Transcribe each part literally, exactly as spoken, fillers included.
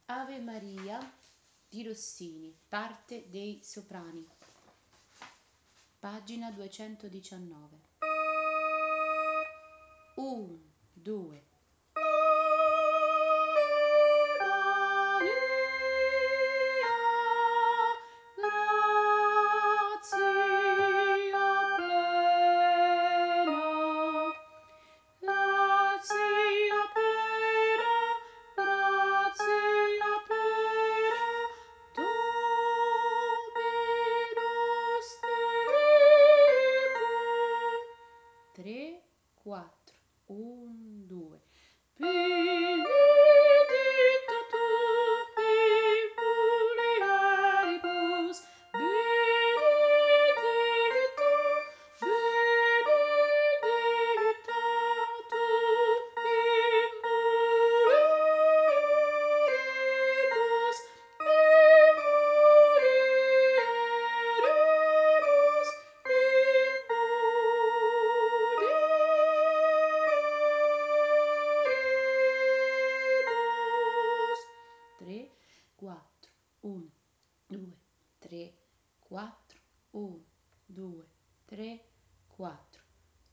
Ave Maria di Rossini, parte dei soprani, pagina duecentodiciannove. Un, due. Tre, quattro, un, due. Benedicta tu in mulieribus, benedicta, benedicta tu in mulieribus, in mulieribus, in tre, quattro, uno, due, tre, quattro, uno, due, tre, quattro.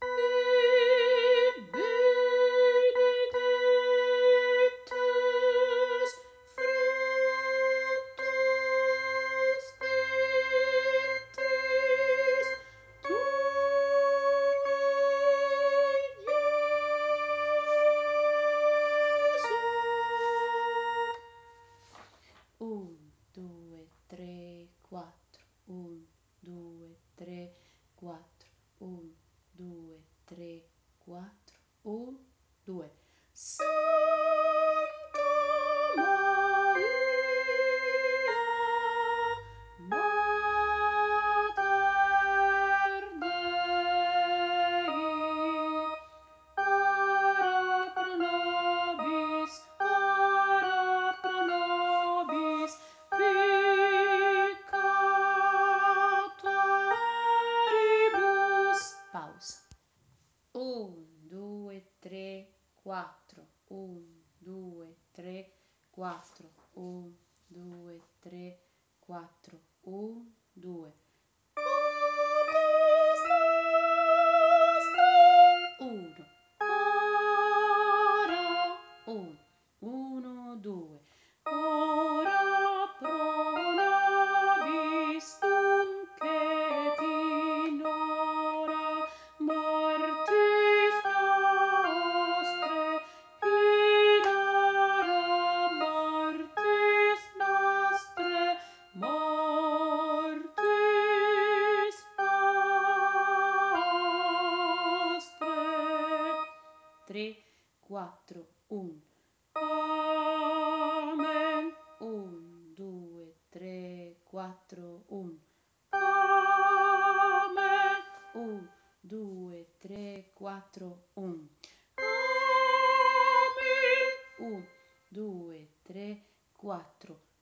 Benedictus fructus ventris tui, Gesù. Un, due, tre, quattro, un, due, tre, quattro, un, due, tre, quattro, un, due. Santa Maria, Mater Dei, ora pro nobis, ora pro nobis peccatoribus. Pausa. Un, due, tre, quattro, un, due, tre, quattro, un, due, tre, quattro, un, due. Uno, ora, un, uno, due. Ora pro nobis duncet in hora mortis nostrae, in hora mortis nostrae, mortis nostrae. Tre, quattro, un. Amen. Un, due, tre, quattro, un. Amen. Un, due, tre, quattro, un. Amen. Un, due, tre, quattro.